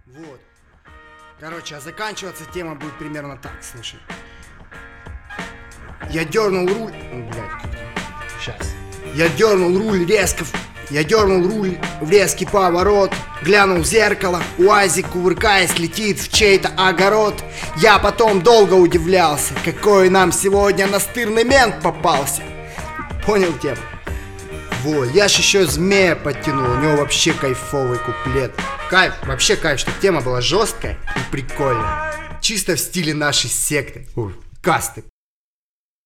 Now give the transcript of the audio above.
Вот. Короче, а заканчиваться тема будет примерно так, слушай. Я дернул руль... Блядь. Сейчас. Я дернул руль резко... Я дернул руль в резкий поворот. Глянул в зеркало. УАЗик, кувыркаясь, летит в чей-то огород. Я потом долго удивлялся, какой нам сегодня настырный мент попался. Понял тему? Во, я ж еще змея подтянул. У него вообще кайфовый куплет. Кайф, вообще кайф, что тема была жесткая и прикольная. Чисто в стиле нашей секты. Касты.